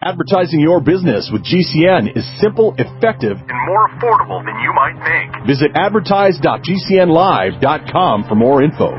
Advertising your business with GCN is simple, effective, and more affordable than you might think. Visit advertise.gcnlive.com for more info.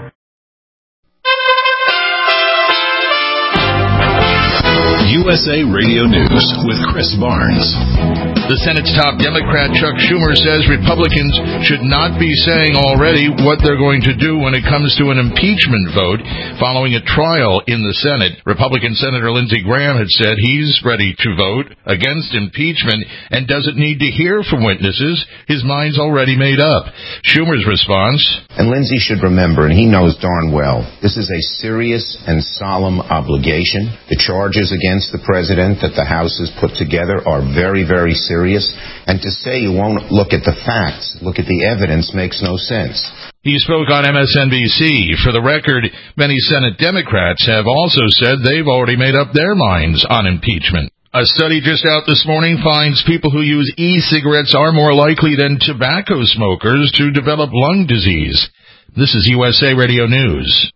USA Radio News with Chris Barnes. The Senate's top Democrat Chuck Schumer says Republicans should not be saying already what they're going to do when it comes to an impeachment vote following a trial in the Senate. Republican Senator Lindsey Graham had said he's ready to vote against impeachment and doesn't need to hear from witnesses. His mind's already made up. Schumer's response. And Lindsey should remember, and he knows darn well, this is a serious and solemn obligation. The charges against the president that the House has put together are very, very serious. And to say you won't look at the facts, look at the evidence, makes no sense. He spoke on MSNBC. For the record, many Senate Democrats have also said they've already made up their minds on impeachment. A study just out this morning finds people who use e-cigarettes are more likely than tobacco smokers to develop lung disease. This is USA Radio News.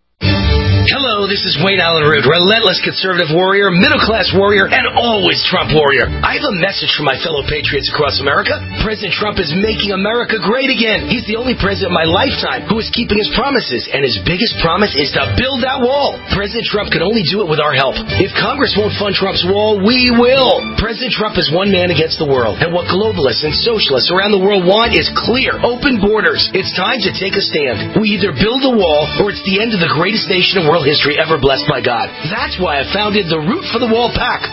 Hello, this is Wayne Allen Root, relentless conservative warrior, middle-class warrior, and always Trump warrior. I have a message for my fellow patriots across America. President Trump is making America great again. He's the only president in my lifetime who is keeping his promises, and his biggest promise is to build that wall. President Trump can only do it with our help. If Congress won't fund Trump's wall, we will. President Trump is one man against the world, and what globalists and socialists around the world want is clear, open borders. It's time to take a stand. We either build a wall, or it's the end of the greatest nation in world history ever blessed by God. That's why I founded the Root for the Wall PAC.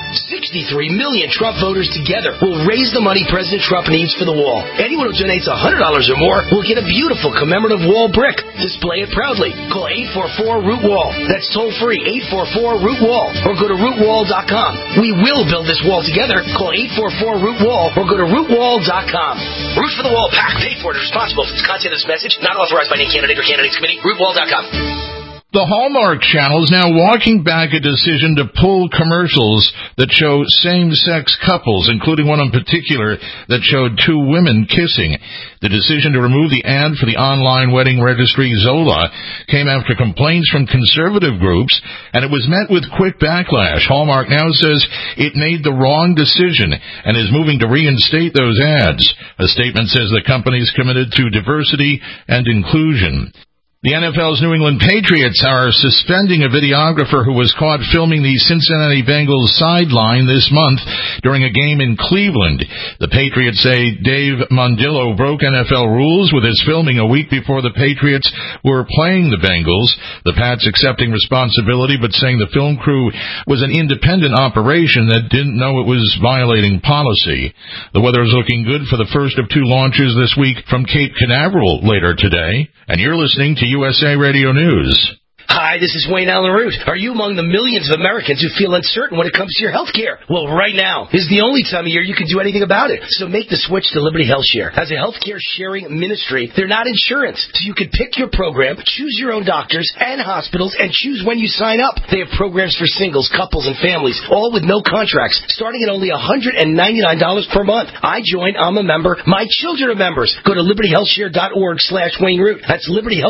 63 million Trump voters together will raise the money President Trump needs for the wall. Anyone who donates $100 or more will get a beautiful commemorative wall brick. Display it proudly. Call 844-ROOT-WALL. That's toll free, 844-ROOT-WALL. Or go to rootwall.com. We will build this wall together. Call 844-ROOT-WALL or go to rootwall.com. Root for the Wall PAC. Paid for and responsible for the content of this message. Not authorized by any candidate or candidates committee. Rootwall.com. The Hallmark Channel is now walking back a decision to pull commercials that show same-sex couples, including one in particular that showed two women kissing. The decision to remove the ad for the online wedding registry Zola came after complaints from conservative groups, and it was met with quick backlash. Hallmark now says it made the wrong decision and is moving to reinstate those ads. A statement says the company is committed to diversity and inclusion. The NFL's New England Patriots are suspending a videographer who was caught filming the Cincinnati Bengals sideline this month during a game in Cleveland. The Patriots say Dave Mondillo broke NFL rules with his filming a week before the Patriots were playing the Bengals. The Pats accepting responsibility but saying the film crew was an independent operation that didn't know it was violating policy. The weather is looking good for the first of two launches this week from Cape Canaveral later today. And you're listening to USA Radio News. Hi, this is Wayne Allen Root. Are you among the millions of Americans who feel uncertain when it comes to your health care? Well, right now is the only time of year you can do anything about it. So make the switch to Liberty Health Share. As a health care sharing ministry, they're not insurance. So you can pick your program, choose your own doctors and hospitals, and choose when you sign up. They have programs for singles, couples, and families, all with no contracts, starting at only $199 per month. I joined, I'm a member. My children are members. Go to libertyhealthshare.org/Wayne Root. That's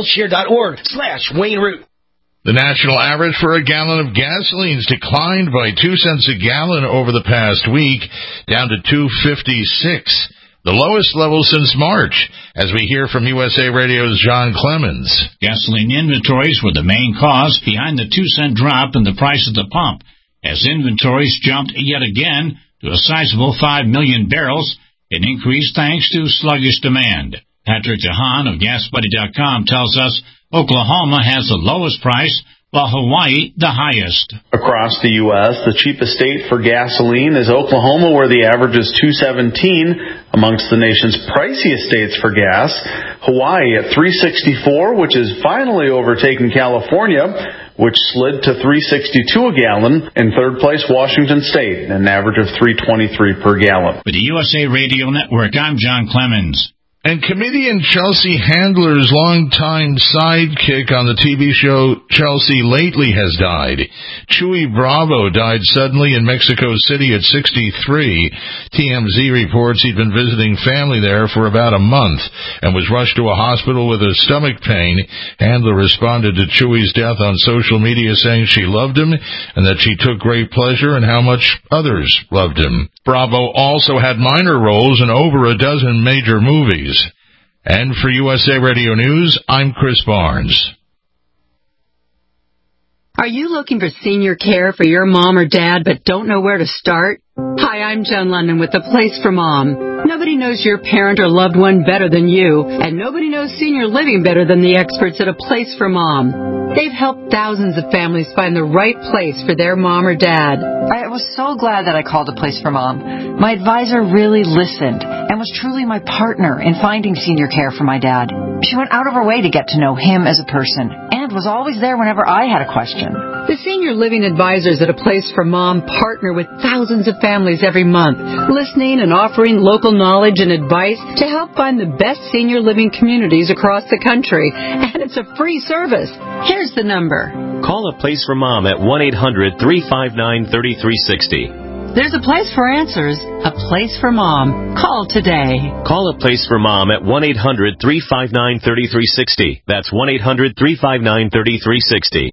libertyhealthshare.org/Wayne Root. The national average for a gallon of gasoline has declined by 2 cents a gallon over the past week, down to $2.56, the lowest level since March, as we hear from USA Radio's John Clemens. Gasoline inventories were the main cause behind the 2-cent drop in the price at the pump, as inventories jumped yet again to a sizable 5 million barrels, an increase thanks to sluggish demand. Patrick DeHaan of GasBuddy.com tells us Oklahoma has the lowest price, while Hawaii the highest. Across the U.S., the cheapest state for gasoline is Oklahoma, where the average is $2.17. Amongst the nation's priciest states for gas, Hawaii at $3.64, which is finally overtaken California, which slid to $3.62 a gallon. In third place, Washington State, an average of $3.23 per gallon. For the USA Radio Network, I'm John Clemens. And comedian Chelsea Handler's longtime sidekick on the TV show Chelsea Lately has died. Chuy Bravo died suddenly in Mexico City at 63. TMZ reports he'd been visiting family there for about a month and was rushed to a hospital with a stomach pain. Handler responded to Chuy's death on social media saying she loved him and that she took great pleasure in how much others loved him. Bravo also had minor roles in over a dozen major movies. And for USA Radio News, I'm Chris Barnes. Are you looking for senior care for your mom or dad but don't know where to start? Hi, I'm Jen London with The Place for Mom. Nobody knows your parent or loved one better than you, and nobody knows senior living better than the experts at A Place for Mom. They've helped thousands of families find the right place for their mom or dad. I was so glad that I called A Place for Mom. My advisor really listened and was truly my partner in finding senior care for my dad. She went out of her way to get to know him as a person and was always there whenever I had a question. The senior living advisors at A Place for Mom partner with thousands of families every month, listening and offering local knowledge and advice to help find the best senior living communities across the country. And it's a free service. Here's the number. Call A Place for Mom at 1-800-359-3360. There's a place for answers, A Place for Mom. Call today. Call A Place for Mom at 1-800-359-3360. That's 1-800-359-3360.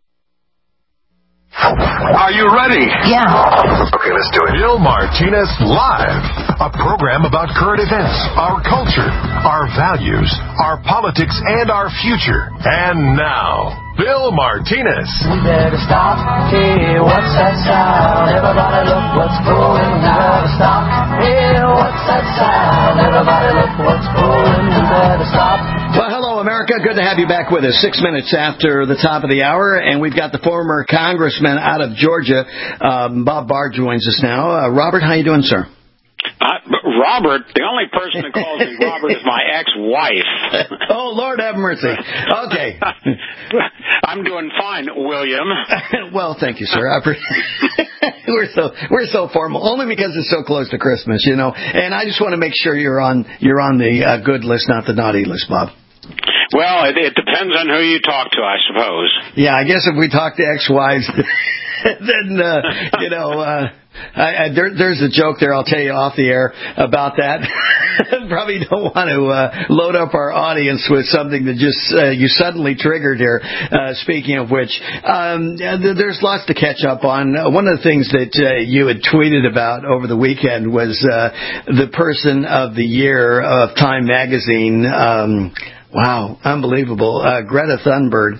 Are you ready? Yeah. Okay, let's do it. Bill Martinez Live, a program about current events, our culture, our values, our politics, and our future. And now, Bill Martinez. We better stop. Hey, what's that sound? Everybody look what's going. We better stop. Hey, what's that sound? Everybody look what's going. We better stop. Well, hello, America. Good to have you back with us. 6 minutes after the top of the hour, and we've got the former congressman out of Georgia, Bob Barr, joins us now. Robert, how you doing, sir? Robert, the only person that calls me Robert is my ex-wife. Oh, Lord have mercy. Okay. I'm doing fine, William. Well, thank you, sir. We're so formal, only because it's so close to Christmas, you know. And I just want to make sure you're on the good list, not the naughty list, Bob. Well, it depends on who you talk to, I suppose. Yeah, I guess if we talk to ex-wives, then, there's a joke there I'll tell you off the air about that. Probably don't want to load up our audience with something that just you suddenly triggered here. Speaking of which, there's lots to catch up on. One of the things that you had tweeted about over the weekend was the Person of the Year of Time Magazine. Wow, unbelievable. Greta Thunberg.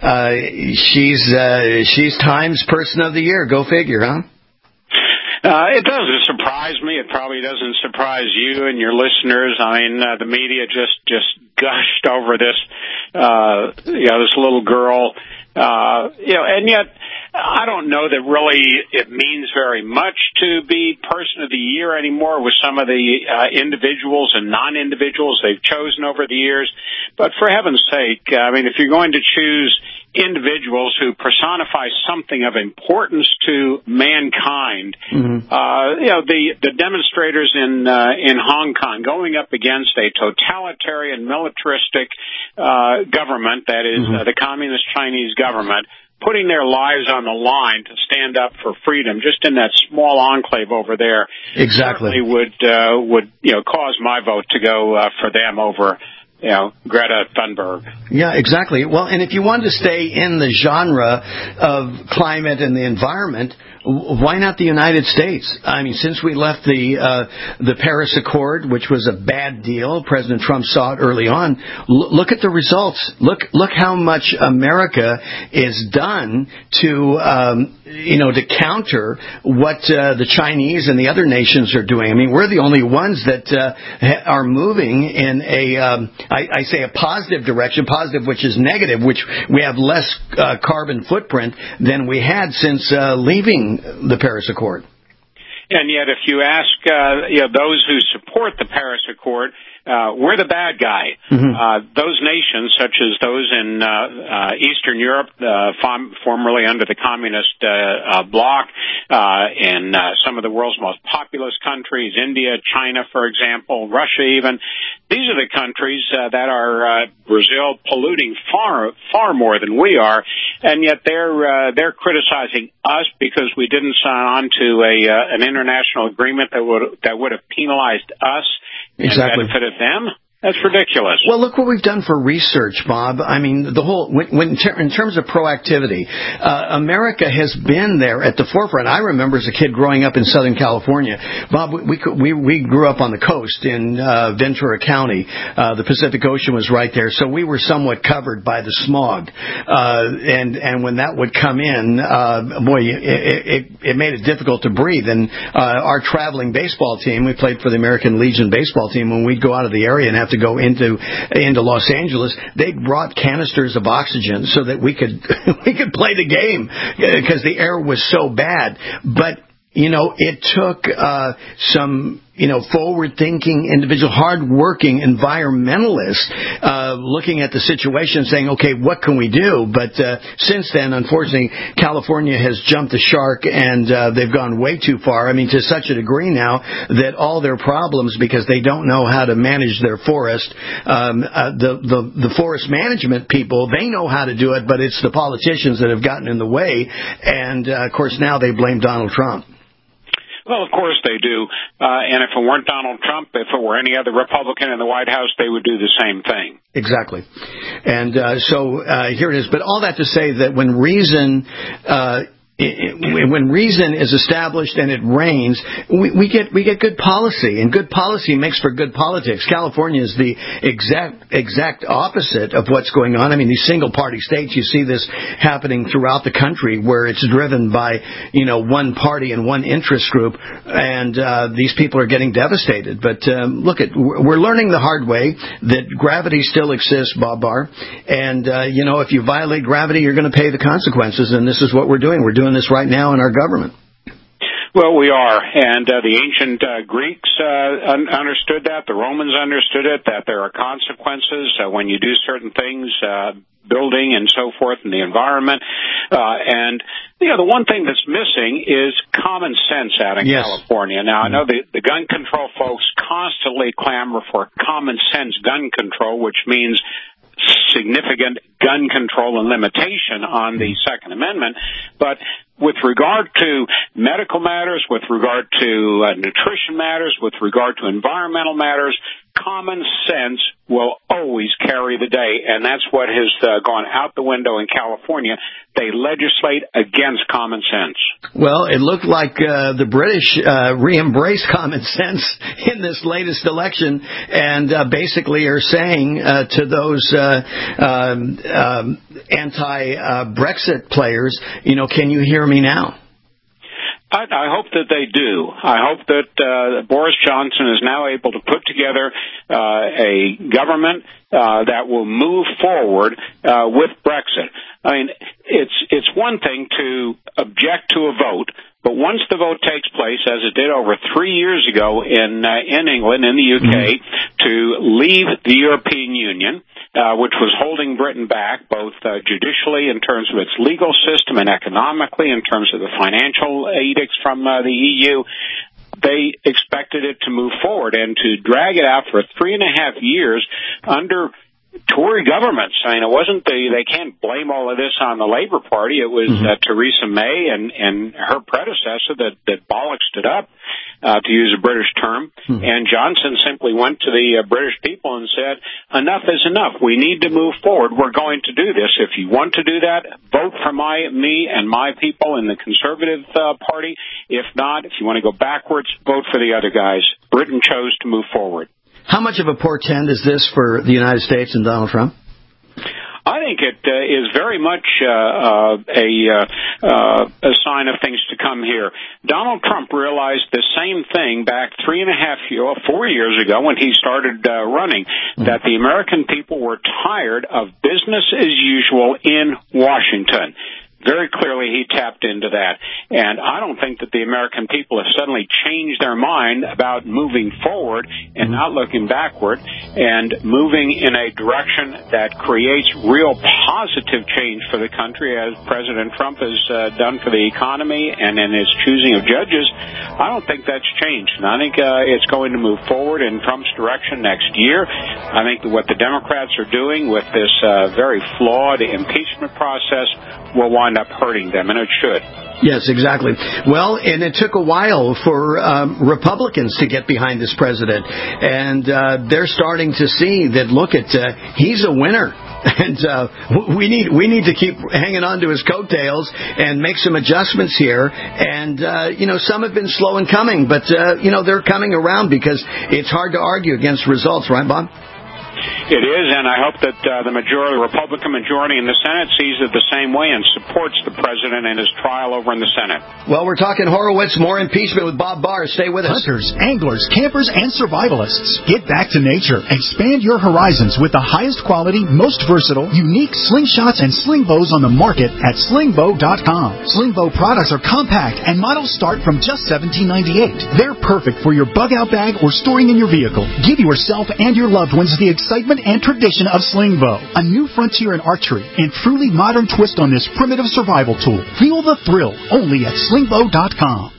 She's Time's Person of the Year. Go figure, huh? It doesn't surprise me. It probably doesn't surprise you and your listeners. I mean, the media just gushed over this, this little girl, and yet I don't know that really it means very much to be Person of the Year anymore with some of the individuals and non-individuals they've chosen over the years. But for heaven's sake, I mean, if you're going to choose individuals who personify something of importance to mankind, the demonstrators in Hong Kong going up against a totalitarian militaristic government, that is the Communist Chinese government, putting their lives on the line to stand up for freedom, just in that small enclave over there, exactly would cause my vote to go for them over Greta Thunberg. Yeah, exactly. Well, and if you want to stay in the genre of climate and the environment, why not the United States? I mean, since we left the Paris Accord, which was a bad deal, President Trump saw it early on. Look at the results. Look how much America is done to counter what the Chinese and the other nations are doing. I mean, we're the only ones that are moving in I say a positive direction, positive which is negative, which we have less carbon footprint than we had since leaving the Paris Accord. And yet, if you ask those who support the Paris Accord, we're the bad guy. Those nations, such as those in Eastern Europe, formerly under the communist bloc, and some of the world's most populous countries, India, China, for example, Russia even, these are the countries that are Brazil polluting far more than we are, and yet they're criticizing us because we didn't sign on to an international agreement that would have penalized us and benefited them. That's ridiculous. Well, look what we've done for research, Bob. I mean, the whole in terms of proactivity, America has been there at the forefront. I remember as a kid growing up in Southern California, Bob. We grew up on the coast in Ventura County. The Pacific Ocean was right there, so we were somewhat covered by the smog. And when that would come in, it made it difficult to breathe. And our traveling baseball team, we played for the American Legion baseball team. When we'd go out of the area and have to go into Los Angeles, they brought canisters of oxygen so that we could play the game because the air was so bad. But it took some forward-thinking individual, hard-working environmentalists looking at the situation saying, okay, what can we do? But since then, unfortunately, California has jumped the shark and they've gone way too far. I mean, to such a degree now that all their problems, because they don't know how to manage their forest, the forest management people, they know how to do it, but it's the politicians that have gotten in the way. And, of course, now they blame Donald Trump. Well, of course they do. And if it weren't Donald Trump, if it were any other Republican in the White House, they would do the same thing. Exactly. And so here it is. But all that to say that when reason is established and it reigns, we get good policy, and good policy makes for good politics. California is the exact opposite of what's going on. I mean, these single party states, you see this happening throughout the country where it's driven by, one party and one interest group, and these people are getting devastated. But we're learning the hard way that gravity still exists, Bob Barr, and if you violate gravity, you're going to pay the consequences, and this is what we're doing. We're doing this right now in our government. Well, we are, and the ancient Greeks understood that. The Romans understood it, that there are consequences when you do certain things, building and so forth in the environment. And, the one thing that's missing is common sense out in California. Now, I know the gun control folks constantly clamor for common sense gun control, which means significant gun control and limitation on the Second Amendment. But with regard to medical matters, with regard to nutrition matters, with regard to environmental matters, common sense will always carry the day, and that's what has gone out the window in California. They legislate against common sense. Well, it looked like the British re-embraced common sense in this latest election, and basically are saying to those anti-Brexit players, can you hear me now? I hope that they do. I hope that Boris Johnson is now able to put together a government that will move forward with Brexit. I mean, it's one thing to object to a vote, but once the vote takes place, as it did over 3 years ago in England, in the UK, to leave the European Union, which was holding Britain back, both judicially in terms of its legal system and economically in terms of the financial edicts from the EU, they expected it to move forward, and to drag it out for 3.5 years under Tory governments. I mean, it wasn't they can't blame all of this on the Labour Party. It was Theresa May and her predecessor that bollocksed it up, to use a British term. And Johnson simply went to the British people and said, enough is enough. We need to move forward. We're going to do this. If you want to do that, vote for me and my people in the Conservative Party. If not, if you want to go backwards, vote for the other guys. Britain chose to move forward. How much of a portend is this for the United States and Donald Trump? I think it is very much a sign of things to come here. Donald Trump realized the same thing back 4 years ago when he started running, that the American people were tired of business as usual in Washington. very clearly he tapped into that. And I don't think that the American people have suddenly changed their mind about moving forward and not looking backward and moving in a direction that creates real positive change for the country, as President Trump has done for the economy and in his choosing of judges. I don't think that's changed. And I think it's going to move forward in Trump's direction next year. I think that what the Democrats are doing with this very flawed impeachment process will wind up hurting them, and it should. Yes, exactly. Well, and it took a while for Republicans to get behind this president, and they're starting to see that, look, he's a winner. And we need to keep hanging on to his coattails and make some adjustments here. And, some have been slow in coming, but, they're coming around because it's hard to argue against results, right, Bob? It is, and I hope that the Republican majority in the Senate sees it the same way and supports the president in his trial over in the Senate. Well, we're talking Horowitz, more impeachment with Bob Barr. Stay with us. Hunters, anglers, campers, and survivalists. Get back to nature. Expand your horizons with the highest quality, most versatile, unique slingshots and sling bows on the market at slingbow.com. Slingbow products are compact and models start from just $17.98. They're perfect for your bug-out bag or storing in your vehicle. Give yourself and your loved ones the excitement and tradition of Slingbow, a new frontier in archery and truly modern twist on this primitive survival tool. Feel the thrill only at slingbow.com.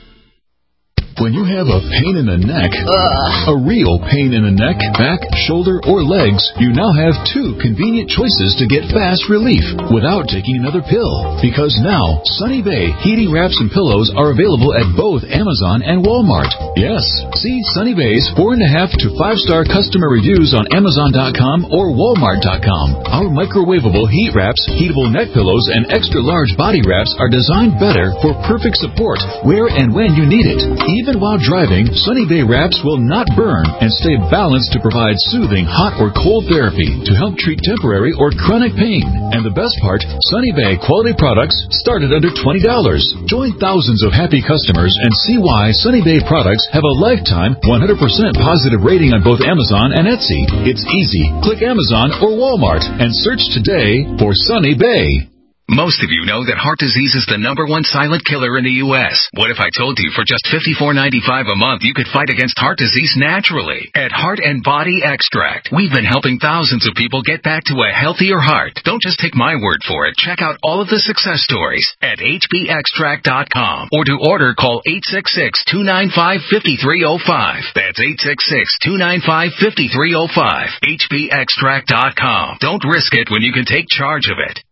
When you have a pain in the neck, a real pain in the neck, back, shoulder, or legs, you now have two convenient choices to get fast relief without taking another pill. Because now, Sunny Bay heating wraps and pillows are available at both Amazon and Walmart. Yes, see Sunny Bay's 4.5 to 5-star customer reviews on Amazon.com or Walmart.com. Our microwavable heat wraps, heatable neck pillows, and extra large body wraps are designed better for perfect support where and when you need it. Even while driving, Sunny Bay wraps will not burn and stay balanced to provide soothing hot or cold therapy to help treat temporary or chronic pain. And the best part, Sunny Bay quality products start at under $20. Join thousands of happy customers and see why Sunny Bay products have a lifetime 100% positive rating on both Amazon and Etsy. It's easy. Click Amazon or Walmart and search today for Sunny Bay. Most of you know that heart disease is the #1 silent killer in the U.S. What if I told you for just $54.95 a month you could fight against heart disease naturally? At Heart and Body Extract, we've been helping thousands of people get back to a healthier heart. Don't just take my word for it. Check out all of the success stories at hbextract.com, or to order, call 866-295-5305. That's 866-295-5305. hbextract.com. Don't risk it when you can take charge of it.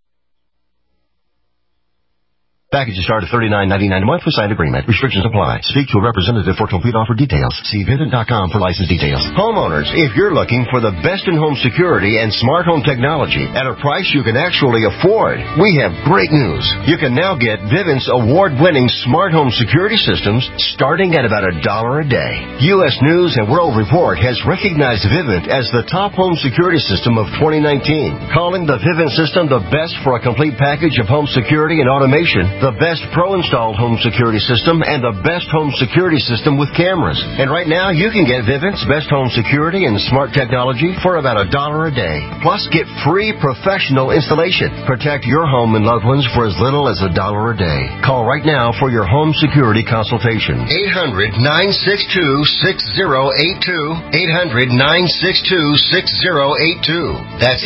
Packages start at $39.99 a month with signed agreement. Restrictions apply. Speak to a representative for complete offer details. See Vivint.com for license details. Homeowners, if you're looking for the best in home security and smart home technology at a price you can actually afford, we have great news. You can now get Vivint's award-winning smart home security systems starting at about $1 a day. U.S. News and World Report has recognized Vivint as the top home security system of 2019, calling the Vivint system the best for a complete package of home security and automation, the best pro-installed home security system, and the best home security system with cameras. And right now, you can get Vivint's best home security and smart technology for about $1 a day. Plus, get free professional installation. Protect your home and loved ones for as little as $1 a day. Call right now for your home security consultation. 800-962-6082. 800-962-6082. That's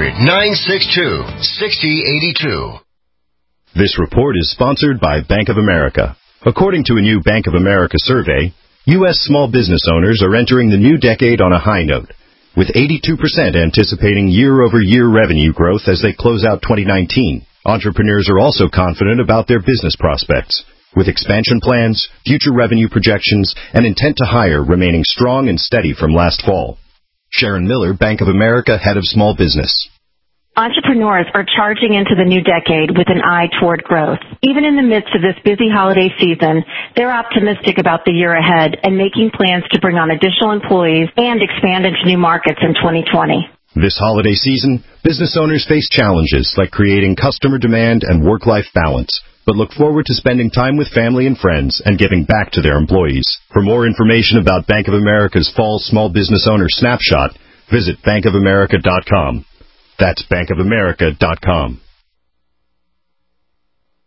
800-962-6082. This report is sponsored by Bank of America. According to a new Bank of America survey, U.S. small business owners are entering the new decade on a high note, with 82% anticipating year-over-year revenue growth as they close out 2019. Entrepreneurs are also confident about their business prospects, with expansion plans, future revenue projections, and intent to hire remaining strong and steady from last fall. Sharon Miller, Bank of America, Head of Small Business. Entrepreneurs are charging into the new decade with an eye toward growth. Even in the midst of this busy holiday season, they're optimistic about the year ahead and making plans to bring on additional employees and expand into new markets in 2020. This holiday season, business owners face challenges like creating customer demand and work-life balance, but look forward to spending time with family and friends and giving back to their employees. For more information about Bank of America's Fall Small Business Owner Snapshot, visit bankofamerica.com. That's bankofamerica.com.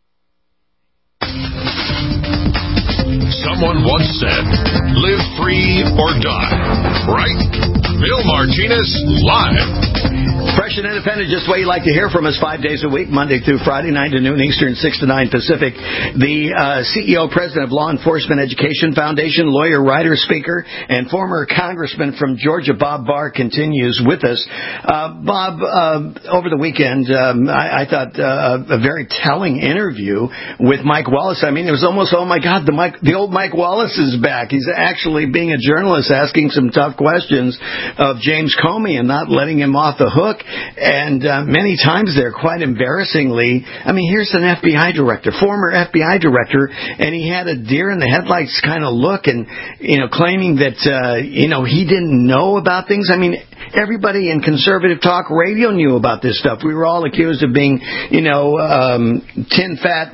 Someone once said, live free or die. Right? Bill Martinez, live. Fresh and independent, just the way you like to hear from us 5 days a week, Monday through Friday, 9 to noon Eastern, 6 to 9 Pacific. The CEO, president of Law Enforcement Education Foundation, lawyer, writer, speaker, and former congressman from Georgia, Bob Barr, continues with us. Bob, over the weekend, I thought a very telling interview with Mike Wallace. I mean, it was almost, oh my God, the old Mike Wallace is back. He's actually being a journalist, asking some tough questions of James Comey and not letting him off the hook. And many times they're quite embarrassingly, I mean, here's an FBI director, former FBI director, and he had a deer in the headlights kind of look and, claiming that, he didn't know about things. I mean, everybody in conservative talk radio knew about this stuff. We were all accused of being, tin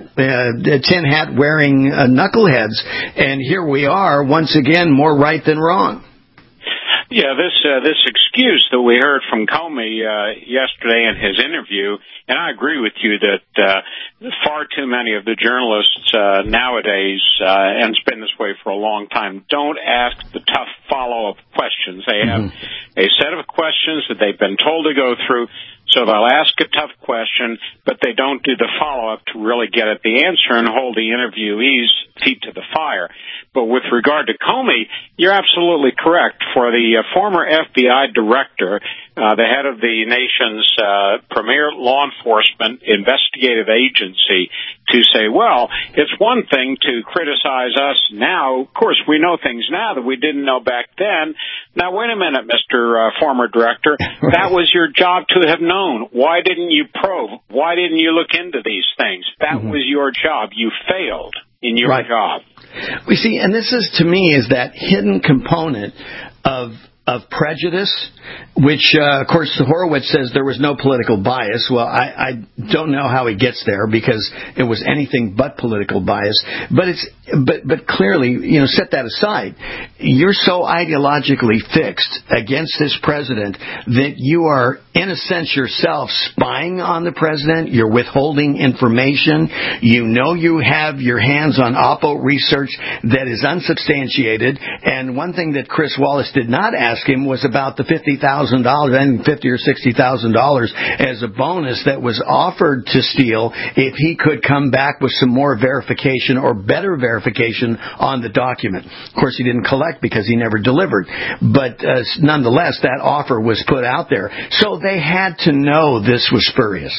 hat wearing knuckleheads. And here we are, once again, more right than wrong. Yeah, this excuse that we heard from Comey yesterday in his interview, and I agree with you that far too many of the journalists nowadays, and it's been this way for a long time, don't ask the tough follow-up questions. They have a set of questions that they've been told to go through, so they'll ask a tough question, but they don't do the follow-up to really get at the answer and hold the interviewees' feet to the fire. But with regard to Comey, you're absolutely correct. For the former FBI director, the head of the nation's premier law enforcement investigative agency, to say, well, it's one thing to criticize us now. Of course, we know things now that we didn't know back then. Now, wait a minute, Mr. Former Director. That was your job to have known. Why didn't you probe? Why didn't you look into these things? That was your job. You failed in your job. We see, and this is, to me, is that hidden component of prejudice, which, of course, Horowitz says there was no political bias. Well, I don't know how he gets there, because it was anything but political bias. But clearly, set that aside. You're so ideologically fixed against this president that you are, in a sense, yourself spying on the president. You're withholding information. You have your hands on Oppo research that is unsubstantiated. And one thing that Chris Wallace did not ask him was about the $50,000, I think $50,000 or $60,000 as a bonus that was offered to Steele if he could come back with some more verification or better verification on the document. Of course, he didn't collect because he never delivered. But nonetheless, that offer was put out there. So they had to know this was spurious.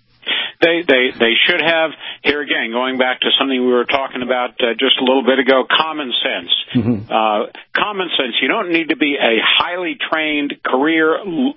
They should have, here again, going back to something we were talking about just a little bit ago, common sense. Common sense. You don't need to be a highly trained criminal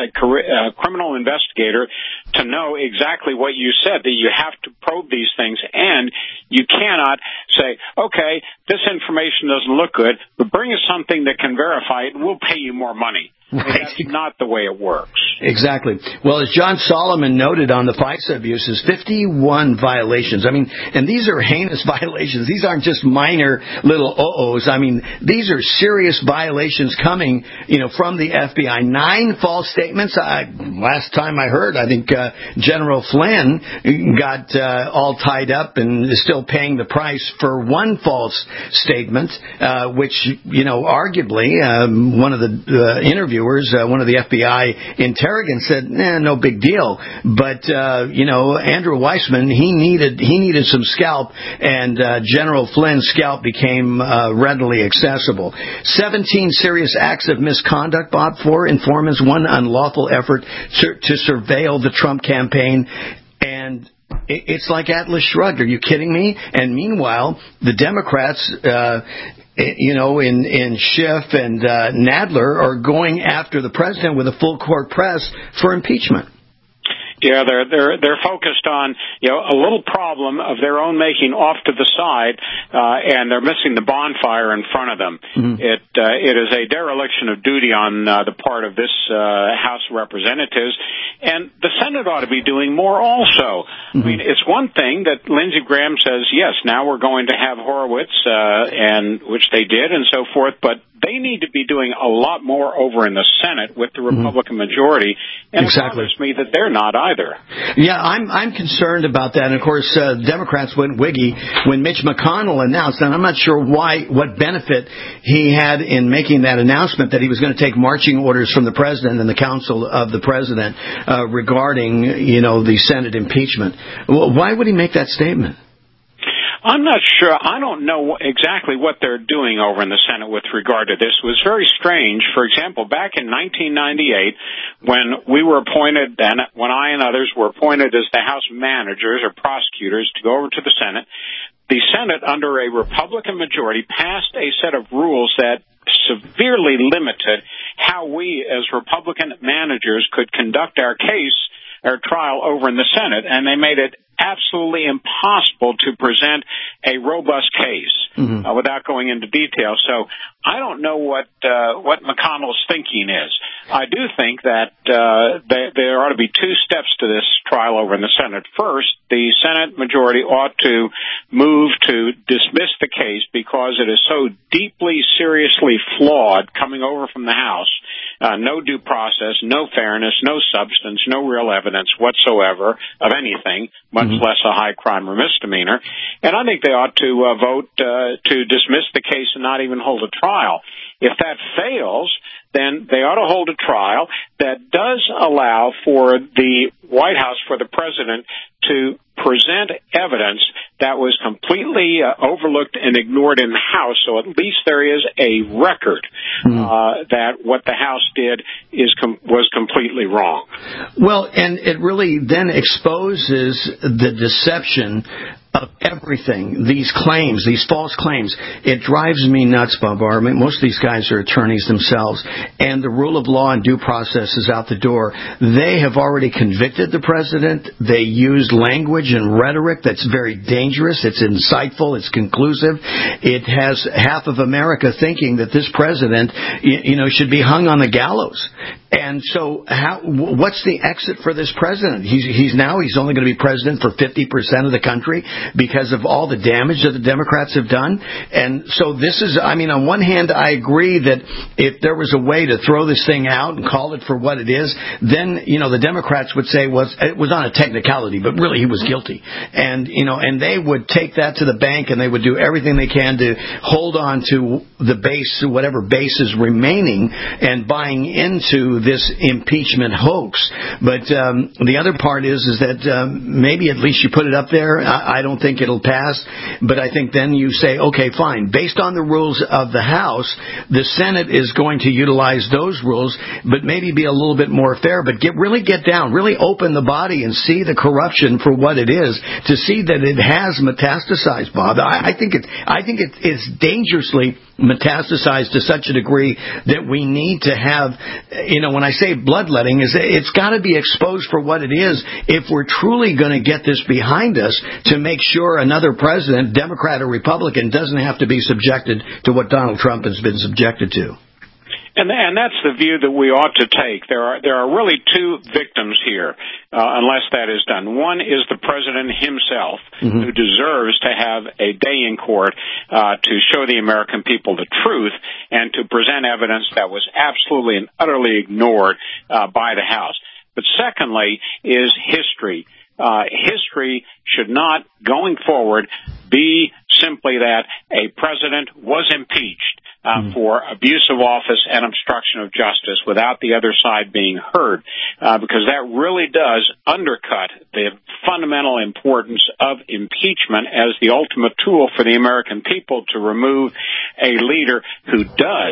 investigator to know exactly what you said, that you have to probe these things, and you cannot say, okay, this information doesn't look good, but bring us something that can verify it, and we'll pay you more money. Right. That's not the way it works. Exactly. Well, as John Solomon noted on the FISA abuses, 51 violations. I mean, and these are heinous violations. These aren't just minor little uh-ohs. I mean, these are serious violations coming, from the FBI. 9 false statements. Last time I heard, I think General Flynn got all tied up and is still paying the price for one false statement, which, arguably, one of the interviewers, one of the FBI interrogants said, no big deal. But, Andrew Weissman, he needed some scalp, and General Flynn's scalp became readily accessible. 17 serious acts of misconduct, Bob, 4 informants, 1 unlawful effort to surveil the Trump campaign, and it's like Atlas Shrugged. Are you kidding me? And meanwhile, the Democrats, in Schiff and Nadler are going after the president with a full court press for impeachment. Yeah, they're focused on a little problem of their own making off to the side, and they're missing the bonfire in front of them. It is a dereliction of duty on the part of this House of Representatives, and the Senate ought to be doing more also. I mean, it's one thing that Lindsey Graham says, yes, now we're going to have Horowitz, and which they did, and so forth, but they need to be doing a lot more over in the Senate with the Republican majority, and it bothers me that they're not either. Yeah, I'm concerned about that. And of course, Democrats went wiggy when Mitch McConnell announced, and I'm not sure what benefit he had in making that announcement that he was going to take marching orders from the president and the council of the president regarding, the Senate impeachment. Why would he make that statement? I'm not sure. I don't know exactly what they're doing over in the Senate with regard to this. It was very strange. For example, back in 1998, when we were appointed, and when I and others were appointed as the House managers or prosecutors to go over to the Senate, under a Republican majority, passed a set of rules that severely limited how we as Republican managers could conduct our trial over in the Senate, and they made it absolutely impossible to present a robust case without going into detail. So I don't know what McConnell's thinking is. I do think that there ought to be two steps to this trial over in the Senate. First, the Senate majority ought to move to dismiss the case because it is so deeply, seriously flawed coming over from the House. No due process, no fairness, no substance, no real evidence whatsoever of anything, much less a high crime or misdemeanor. And I think they ought to vote to dismiss the case and not even hold a trial. If that fails, then they ought to hold a trial that does allow for the White House, for the president, to present evidence that was completely overlooked and ignored in the House, so at least there is a record that what the House did was completely wrong. Well, and it really then exposes the deception of everything, these claims, these false claims. It drives me nuts, Bob Barr. Most of these guys are attorneys themselves, and the rule of law and due process is out the door. They have already convicted the president. They used language and rhetoric that's very dangerous. It's insightful. It's conclusive. It has half of America thinking that this president, should be hung on the gallows. And so what's the exit for this president? He's only going to be president for 50% of the country because of all the damage that the Democrats have done. And so this is, on one hand, I agree that if there was a way to throw this thing out and call it for what it is, then, the Democrats would say it was on a technicality, but really he was guilty. And, and they would take that to the bank and they would do everything they can to hold on to the base, whatever base is remaining, and buying into this impeachment hoax. But the other part is that maybe at least you put it up there. I don't think it'll pass, but I think then you say, okay, fine. Based on the rules of the House, the Senate is going to utilize those rules, but maybe be a little bit more fair, but really get down, really open the body and see the corruption for what it is, to see that it has metastasized, Bob. I think it is dangerously metastasized to such a degree that we need to have, when I say bloodletting, it's got to be exposed for what it is if we're truly going to get this behind us, to make sure another president, Democrat or Republican, doesn't have to be subjected to what Donald Trump has been subjected to. And that's the view that we ought to take. There are really two victims here, unless that is done. One is the president himself, who deserves to have a day in court to show the American people the truth and to present evidence that was absolutely and utterly ignored by the House. But secondly is history. History should not, going forward, be simply that a president was impeached for abuse of office and obstruction of justice without the other side being heard, because that really does undercut the fundamental importance of impeachment as the ultimate tool for the American people to remove a leader who does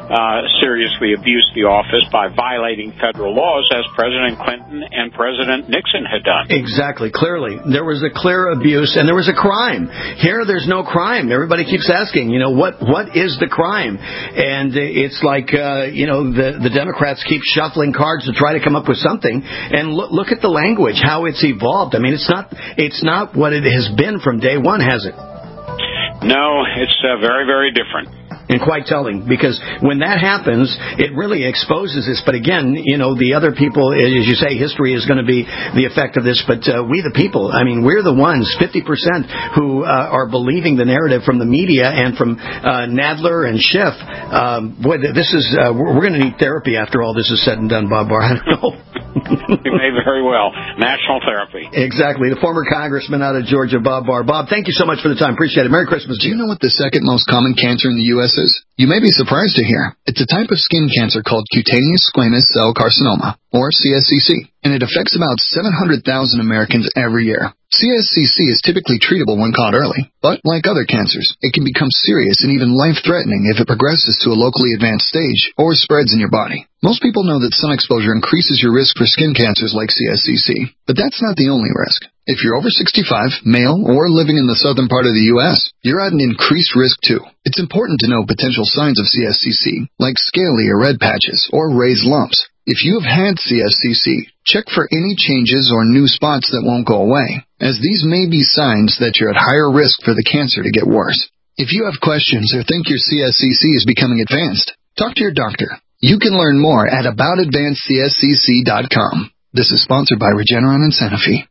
seriously abuse the office by violating federal laws, as President Clinton and President Nixon had done. Exactly. Clearly, there was a clear abuse and there was a crime. Here, there's no crime. Everybody keeps asking, what is the crime? And it's like, the Democrats keep shuffling cards to try to come up with something. And look at the language, how it's evolved. It's not what it has been from day one, has it? No, it's very, very different. and quite telling, because when that happens, it really exposes this. But again, the other people, as you say, history is going to be the effect of this, but we the people, we're the ones, 50%, who are believing the narrative from the media and from Nadler and Schiff. Boy, this is, we're going to need therapy after all this is said and done, Bob Barr. I don't know. You may very well. National therapy. Exactly. The former congressman out of Georgia, Bob Barr. Bob, thank you so much for the time. Appreciate it. Merry Christmas. Do you know what the second most common cancer in the U.S. is? You may be surprised to hear. It's a type of skin cancer called cutaneous squamous cell carcinoma, or CSCC, and it affects about 700,000 Americans every year. CSCC is typically treatable when caught early, but like other cancers, it can become serious and even life-threatening if it progresses to a locally advanced stage or spreads in your body. Most people know that sun exposure increases your risk for skin cancers like CSCC, but that's not the only risk. If you're over 65, male, or living in the southern part of the U.S., you're at an increased risk too. It's important to know potential signs of CSCC, like scaly or red patches, or raised lumps. If you have had CSCC, check for any changes or new spots that won't go away, as these may be signs that you're at higher risk for the cancer to get worse. If you have questions or think your CSCC is becoming advanced, talk to your doctor. You can learn more at aboutadvancedcscc.com. This is sponsored by Regeneron and Sanofi.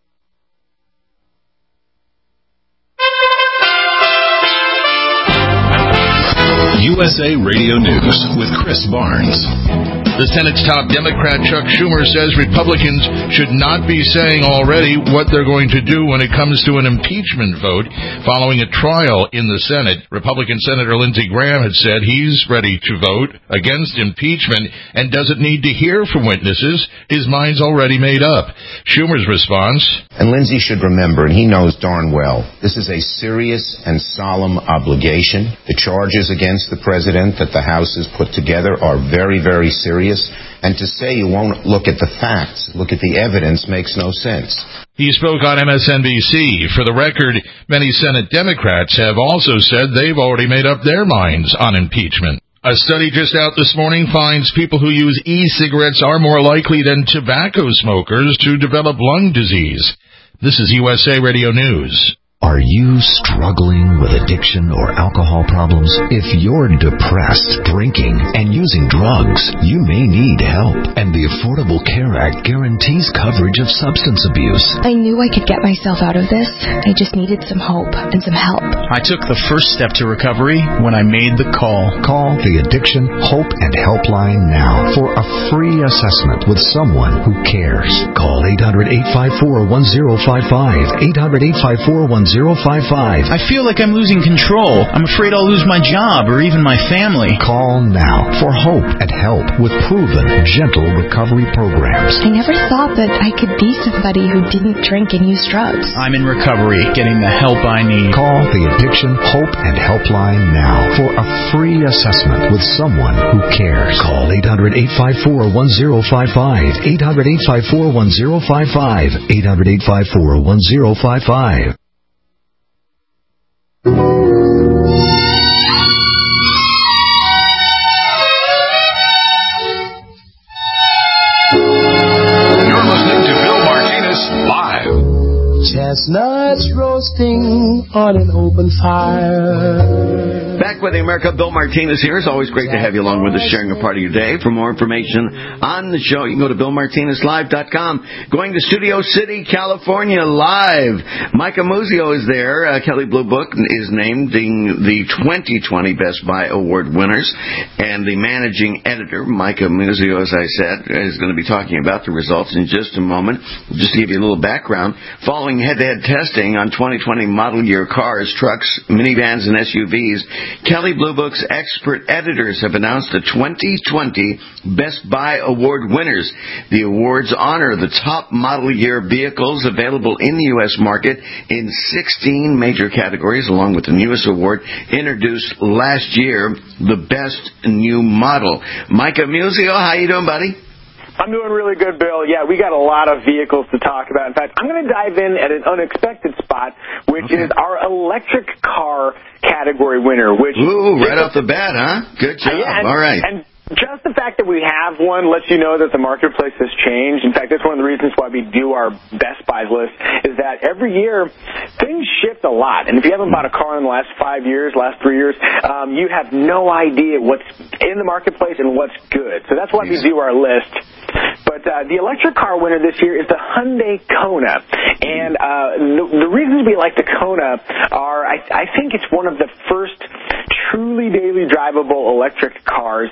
USA Radio News with Chris Barnes. The Senate's top Democrat Chuck Schumer says Republicans should not be saying already what they're going to do when it comes to an impeachment vote following a trial in the Senate. Republican Senator Lindsey Graham had said he's ready to vote against impeachment and doesn't need to hear from witnesses. His mind's already made up. Schumer's response. And Lindsey should remember, and he knows darn well, this is a serious and solemn obligation. The charges against the president that the House has put together are very, very serious. And to say you won't look at the facts, look at the evidence, makes no sense. He spoke on MSNBC. For the record, many Senate Democrats have also said they've already made up their minds on impeachment. A study just out this morning finds people who use e-cigarettes are more likely than tobacco smokers to develop lung disease. This is USA Radio News. Are you struggling with addiction or alcohol problems? If you're depressed, drinking, and using drugs, you may need help. And the Affordable Care Act guarantees coverage of substance abuse. I knew I could get myself out of this. I just needed some hope and some help. I took the first step to recovery when I made the call. Call the Addiction Hope and Helpline now for a free assessment with someone who cares. Call 800-854-1055. 800-854-1055. I feel like I'm losing control. I'm afraid I'll lose my job or even my family. Call now for hope and help with proven, gentle recovery programs. I never thought that I could be somebody who didn't drink and use drugs. I'm in recovery, getting the help I need. Call the Addiction Hope and Helpline now for a free assessment with someone who cares. Call 800-854-1055. 800-854-1055. 800-854-1055. You're listening to Bill Martinez Live. Chestnuts roasting on an open fire. Back with the America, Bill Martinez here. It's always great to have you along with us, sharing a part of your day. For more information on the show, you can go to BillMartinezLive.com. Going to Studio City, California, live. Micah Muzio is there. Kelley Blue Book is named the 2020 Best Buy Award winners. And the managing editor, Micah Muzio, as I said, is going to be talking about the results in just a moment. Just to give you a little background, following head-to-head testing on 2020 model year cars, trucks, minivans, and SUVs, Kelley Blue Book's expert editors have announced the 2020 Best Buy Award winners. The awards honor the top model year vehicles available in the U.S. market in 16 major categories, along with the newest award introduced last year, the Best New Model. Micah Muzio, how you doing, buddy? I'm doing really good, Bill. Yeah, we got a lot of vehicles to talk about. In fact, I'm going to dive in at an unexpected spot, which is our electric car category winner. Which right off the bat, huh? Good job. Yeah, all right. And just the fact fact that we have one lets you know that the marketplace has changed. In fact, that's one of the reasons why we do our Best Buys list, is that every year things shift a lot. And if you haven't bought a car in the last 5 years, last 3 years, you have no idea what's in the marketplace and what's good. So that's why we do our list. But the electric car winner this year is the Hyundai Kona. And the reasons we like the Kona are, I think it's one of the first truly daily drivable electric cars,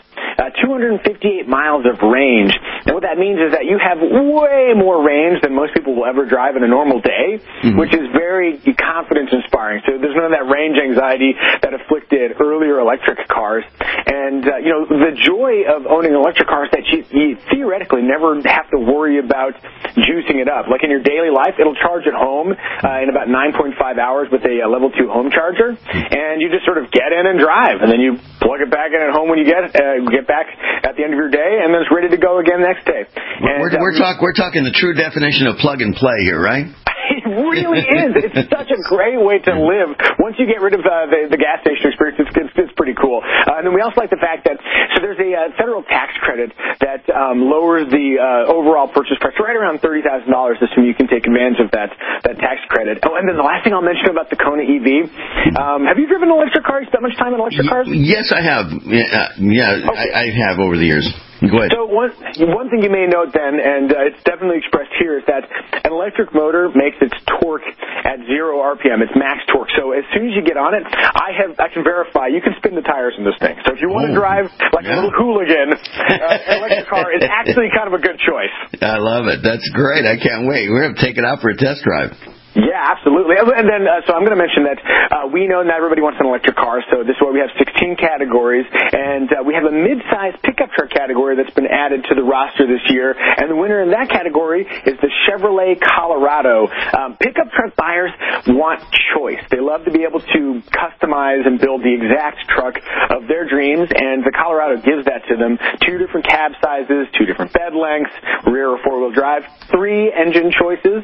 258 miles of range. And what that means is that you have way more range than most people will ever drive in a normal day, which is very confidence-inspiring. So there's none of that range anxiety that afflicted earlier electric cars. And, the joy of owning an electric car is that you theoretically never have to worry about juicing it up. Like in your daily life, it'll charge at home in about 9.5 hours with a level 2 home charger, and you just sort of get in and drive, and then you plug it back in at home when you get back at the end of your day, and then it's ready to go again next day. And, we're talking the true definition of plug and play here, right? It really is. It's such a great way to live. Once you get rid of the gas station experience, it's pretty cool. And then we also like the fact that there's a federal tax credit that lowers the overall purchase price right around $30,000, assuming you can take advantage of that tax credit. Oh, and then the last thing I'll mention about the Kona EV, have you driven an electric car? You spent much time in electric cars? Yes, I have. Yeah, okay. I have over the years. Go ahead. So one thing you may note then, and it's definitely expressed here, is that an electric motor makes its torque at 0 RPM. It's max torque. So as soon as you get on it, I can verify you can spin the tires in this thing. So if you want to drive like a little hooligan, an electric car is actually kind of a good choice. I love it. That's great. I can't wait. We're going to take it out for a test drive. Yeah, absolutely. And then, so I'm going to mention that we know not everybody wants an electric car, so this is why we have 16 categories, and we have a mid-size pickup truck category that's been added to the roster this year, and the winner in that category is the Chevrolet Colorado. Pickup truck buyers want choice. They love to be able to customize and build the exact truck of their dreams, and the Colorado gives that to them. 2 different cab sizes, 2 different bed lengths, rear or four-wheel drive, 3 engine choices,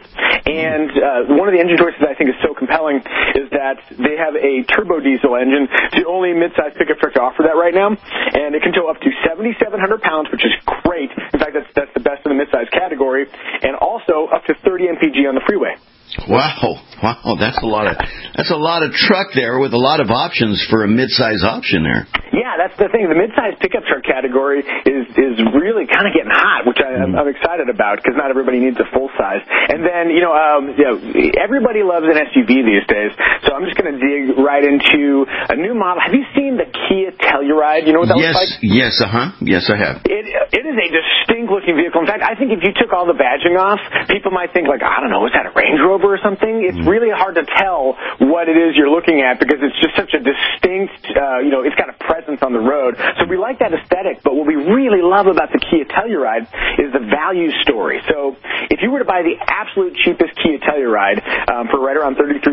and one of the engine choices I think is so compelling is that they have a turbo diesel engine. It's the only mid-size pickup truck to offer that right now, and it can tow up to 7,700 pounds, which is great. In fact, that's the best in the mid-size category, and also up to 30 mpg on the freeway. Wow, that's a lot of truck there with a lot of options for a mid-size option there. Yeah, that's the thing. The mid-size pickup truck category is really kind of getting hot, which I'm excited about because not everybody needs a full size. And then everybody loves an SUV these days, so I'm just going to dig right into a new model. Have you seen the Kia Telluride? You know what that looks like? Yes, Yes, I have. It is a distinct-looking vehicle. In fact, I think if you took all the badging off, people might think like, I don't know, is that a Range Rover or something? It's really hard to tell what it is you're looking at because it's just such a distinct, it's got a presence on the road. So we like that aesthetic, but what we really love about the Kia Telluride is the value story. So if you were to buy the absolute cheapest Kia Telluride for right around $33,000,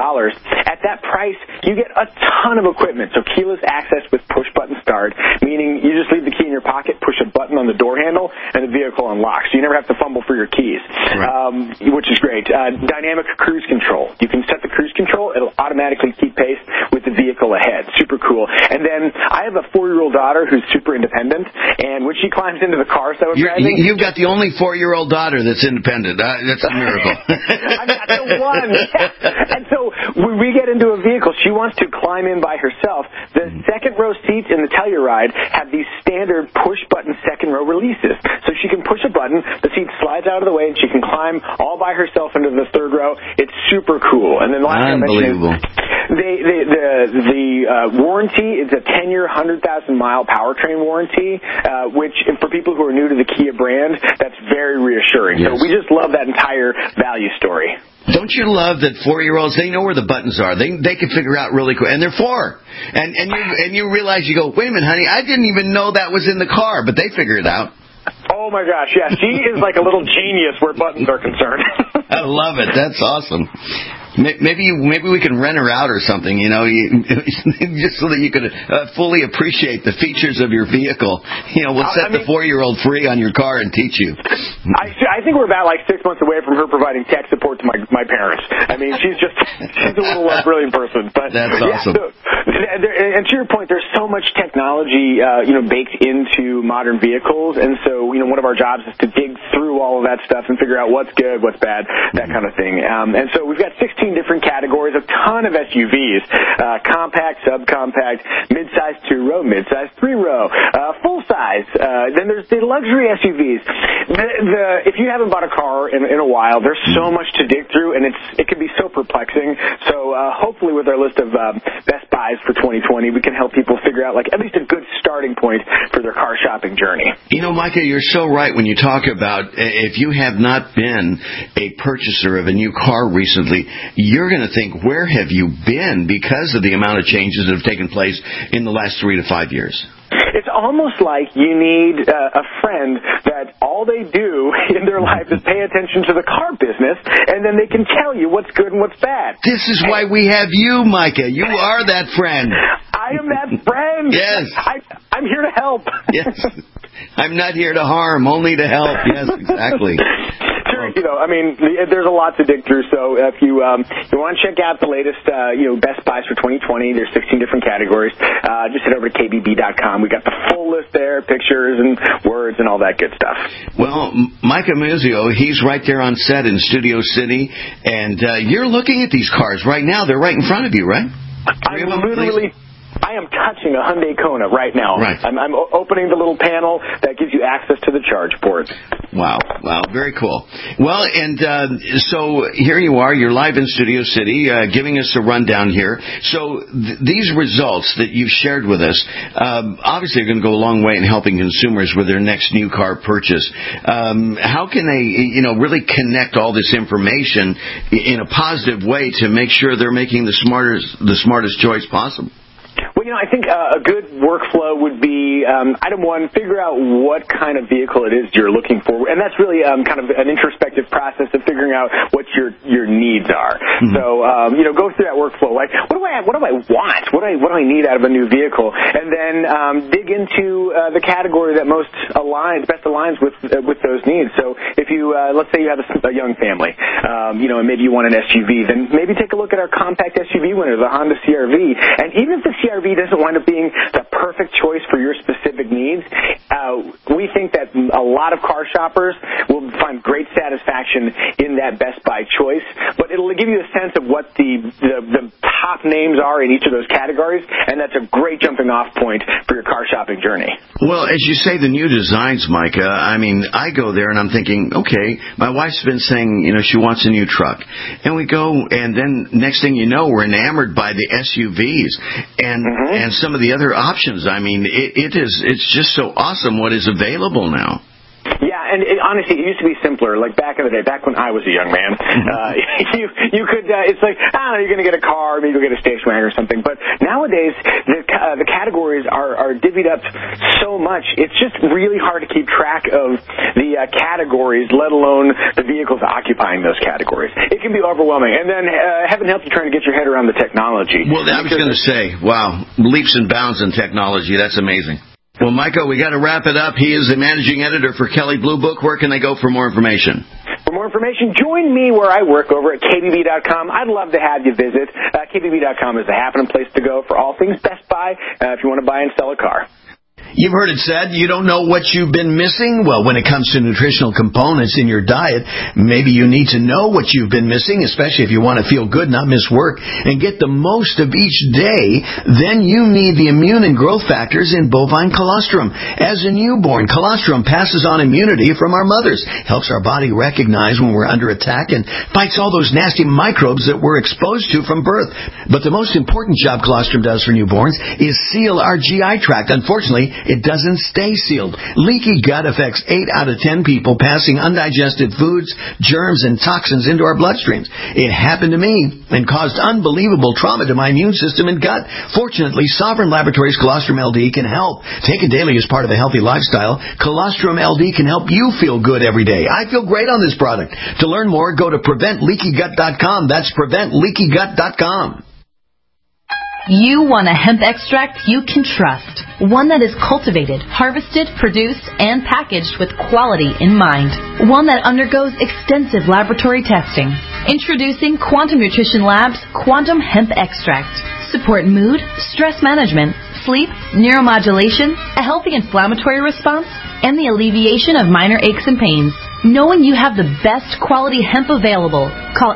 at that price, you get a ton of equipment. So keyless access with push-button start, meaning you just leave the key in your pocket, push a button on the door handle, and the vehicle unlocks. So you never have to fumble for your keys, which is great. Dynamic cruise control. You can set the cruise control. It'll automatically keep pace with the vehicle ahead. Super cool. And then I have a 4-year-old daughter who's super independent, and when she climbs into the cars that we're driving... You've got the only 4-year-old daughter that's independent. That's a miracle. I've got the one. Yeah. And so when we get into a vehicle, she wants to climb in by herself. The second-row seats in the Telluride have these standard push-button second-row releases. So she can push a button, the seat slides out of the way, and she can climb all by herself into the third row. It's super cool. And then the last thing I mentioned is the warranty is a 10-year, 100,000-mile powertrain warranty, which for people who are new to the Kia brand, that's very reassuring. Yes. So we just love that entire value story. Don't you love that 4-year-olds, they know where the buttons are. They can figure out really quick. And they're 4. And you realize, you go, wait a minute, honey, I didn't even know that was in the car, but they figure it out. Oh, my gosh, yeah. She is like a little genius where buttons are concerned. I love it. That's awesome. Maybe we can rent her out or something, just so that you could fully appreciate the features of your vehicle. We'll set the 4-year-old free on your car and teach you. I think we're about 6 months away from her providing tech support to my parents. I mean, she's a little brilliant person. But that's awesome. And to your point, there's so much technology, baked into modern vehicles, and so one of our jobs is to dig through all of that stuff and figure out what's good, what's bad, that kind of thing. And so we've got 16 different categories, a ton of SUVs, compact, subcompact, mid-size 2-row, mid-size 3-row, full-size. Then there's the luxury SUVs. If you haven't bought a car in a while, there's so much to dig through, and it can be so perplexing. So hopefully with our list of Best Buys for 2020, we can help people figure out at least a good starting point for their car shopping journey. Micah, you're so right when you talk about if you have not been a purchaser of a new car recently, you're going to think, where have you been, because of the amount of changes that have taken place in the last 3 to 5 years. It's almost like you need a friend that all they do in their life is pay attention to the car business, and then they can tell you what's good and what's bad. This is why we have you, Micah. You are that friend. I am that friend. Yes. I'm here to help. Yes. I'm not here to harm, only to help. Yes, exactly. Sure, there's a lot to dig through. So if you want to check out the latest, Best Buys for 2020, there's 16 different categories. Just head over to kbb.com. We got the full list there, pictures and words and all that good stuff. Well, Micah Muzio, he's right there on set in Studio City, and you're looking at these cars right now. They're right in front of you, right? I am touching a Hyundai Kona right now. Right. I'm opening the little panel that gives you access to the charge port. Wow, very cool. Well, and so here you are, you're live in Studio City, giving us a rundown here. So these results that you've shared with us, obviously are going to go a long way in helping consumers with their next new car purchase. How can they, really connect all this information in a positive way to make sure they're making the smartest choice possible? Well, I think a good workflow would be, item one, figure out what kind of vehicle it is you're looking for. And that's really kind of an introspective process of figuring out what your needs are. Mm-hmm. So, go through that workflow. Like, what do I want? What do I need out of a new vehicle? And then dig into the category that best aligns with those needs. So if you, let's say you have a young family, and maybe you want an SUV, then maybe take a look at our compact SUV winner, the Honda CR-V. And even if the CR-V doesn't wind up being the perfect choice for your specific needs, we think that a lot of car shoppers will find great satisfaction in that Best Buy choice. But it'll give you a sense of what the top names are in each of those categories, and that's a great jumping-off point for your car shopping journey. Well, as you say, the new designs, Micah, I go there and I'm thinking, okay, my wife's been saying, she wants a new truck. And we go, and then next thing you know, we're enamored by the SUVs and some of the other options. It's just so awesome what is available now. Yeah, and honestly, it used to be simpler. Like back in the day, back when I was a young man, you could. It's like, you're going to get a car, maybe you'll get a station wagon or something. But nowadays, the categories are divvied up so much. It's just really hard to keep track of the categories, let alone the vehicles occupying those categories. It can be overwhelming. And then heaven help you trying to get your head around the technology. Well, I was going to say, wow, leaps and bounds in technology. That's amazing. Well, Michael, we got to wrap it up. He is the managing editor for Kelley Blue Book. Where can they go for more information? For more information, join me where I work over at KBB.com. I'd love to have you visit. KBB.com is the happening place to go for all things Best Buy if you want to buy and sell a car. You've heard it said, you don't know what you've been missing? Well, when it comes to nutritional components in your diet, maybe you need to know what you've been missing, especially if you want to feel good, not miss work, and get the most of each day. Then you need the immune and growth factors in bovine colostrum. As a newborn, colostrum passes on immunity from our mothers, helps our body recognize when we're under attack, and fights all those nasty microbes that we're exposed to from birth. But the most important job colostrum does for newborns is seal our GI tract. Unfortunately, it doesn't stay sealed. Leaky gut affects 8 out of 10 people, passing undigested foods, germs, and toxins into our bloodstreams. It happened to me and caused unbelievable trauma to my immune system and gut. Fortunately, Sovereign Laboratories Colostrum LD can help. Taken daily as part of a healthy lifestyle, Colostrum LD can help you feel good every day. I feel great on this product. To learn more, go to PreventLeakyGut.com. That's PreventLeakyGut.com. You want a hemp extract you can trust. One that is cultivated, harvested, produced, and packaged with quality in mind. One that undergoes extensive laboratory testing. Introducing Quantum Nutrition Labs Quantum Hemp Extract. Support mood, stress management, sleep, neuromodulation, a healthy inflammatory response, and the alleviation of minor aches and pains. Knowing you have the best quality hemp available, call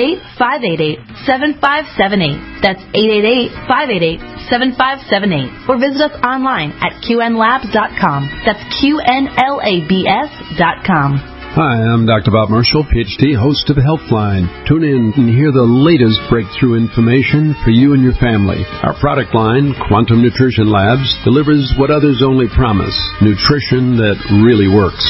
888-588-7578. That's 888-588-7578. Or visit us online at qnlabs.com. That's qnlabs.com. Hi, I'm Dr. Bob Marshall, PhD, host of Healthline. Tune in and hear the latest breakthrough information for you and your family. Our product line, Quantum Nutrition Labs, delivers what others only promise, nutrition that really works.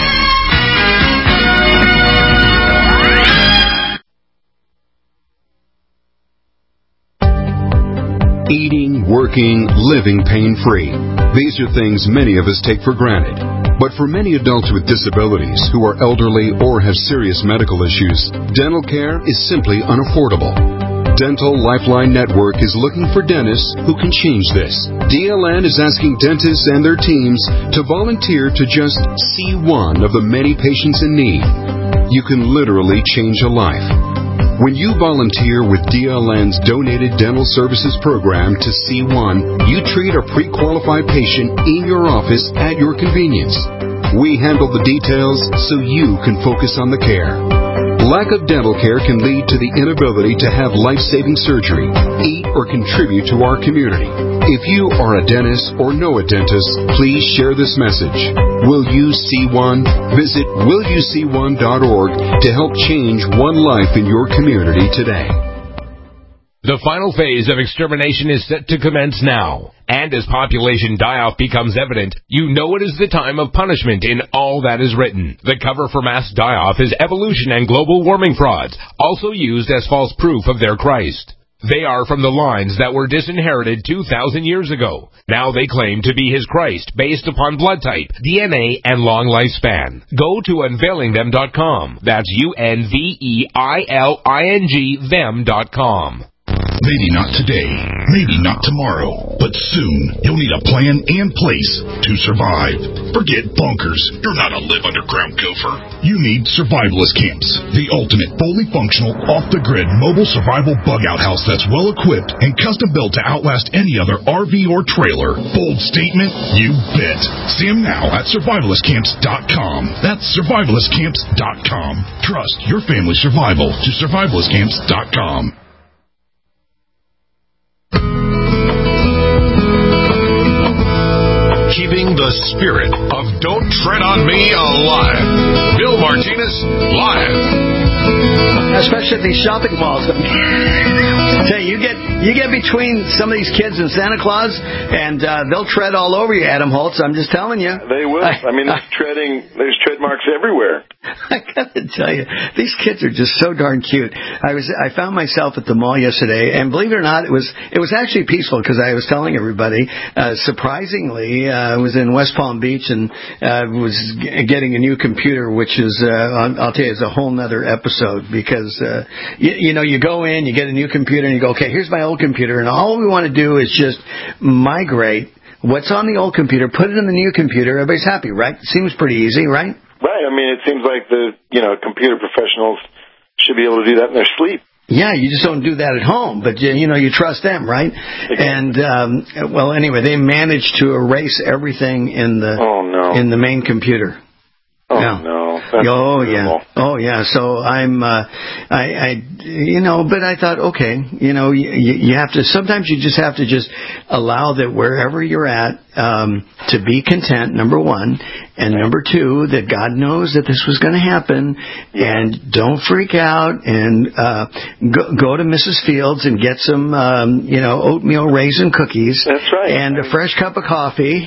Eating, working, living pain-free. These are things many of us take for granted. But for many adults with disabilities who are elderly or have serious medical issues, dental care is simply unaffordable. Dental Lifeline Network is looking for dentists who can change this. DLN is asking dentists and their teams to volunteer to just see one of the many patients in need. You can literally change a life. When you volunteer with DLN's Donated Dental Services Program to C1, you treat a pre-qualified patient in your office at your convenience. We handle the details so you can focus on the care. Lack of dental care can lead to the inability to have life-saving surgery, eat, or contribute to our community. If you are a dentist or know a dentist, please share this message. Will You See One? Visit willyouseeone.org to help change one life in your community today. The final phase of extermination is set to commence now. And as population die-off becomes evident, you know it is the time of punishment in all that is written. The cover for mass die-off is evolution and global warming frauds, also used as false proof of their Christ. They are from the lines that were disinherited 2,000 years ago. Now they claim to be his Christ based upon blood type, DNA, and long lifespan. Go to unveilingthem.com. That's UNVEILING them.com. Maybe not today, maybe not tomorrow, but soon you'll need a plan and place to survive. Forget bunkers. You're not a live underground gopher. You need survivalist camps, the ultimate fully functional, off-the-grid mobile survival bug-out house that's well-equipped and custom-built to outlast any other RV or trailer. Bold statement? You bet. See them now at survivalistcamps.com. That's survivalistcamps.com. Trust your family's survival to survivalistcamps.com. Keeping the spirit of Don't Tread on Me alive. Bill Martinez, live. Especially at these shopping malls. Say, you get between some of these kids and Santa Claus, and they'll tread all over you, Adam Holtz. I'm just telling you. They will. I mean, there's tread marks everywhere. I gotta tell you, these kids are just so darn cute. I found myself at the mall yesterday, and believe it or not, it was actually peaceful because I was telling everybody. Surprisingly, I was in West Palm Beach and was getting a new computer, which is I'll tell you, it's a whole nother episode because you go in, you get a new computer, and you go, okay, here's my old computer, and all we want to do is just migrate what's on the old computer, put it in the new computer. Everybody's happy, right? Seems pretty easy, right? Right. I mean, it seems like the computer professionals should be able to do that in their sleep. Yeah, you just don't do that at home, but you trust them, right? Exactly. And well, anyway, they managed to erase everything in the main computer. Oh yeah. no. Oh yeah. So I'm, but I thought, okay, you have to. Sometimes you just have to just allow that wherever you're at, to be content. Number one, and number two, that God knows that this was going to happen, and don't freak out, and go to Mrs. Fields and get some, oatmeal raisin cookies. That's right. And a fresh cup of coffee.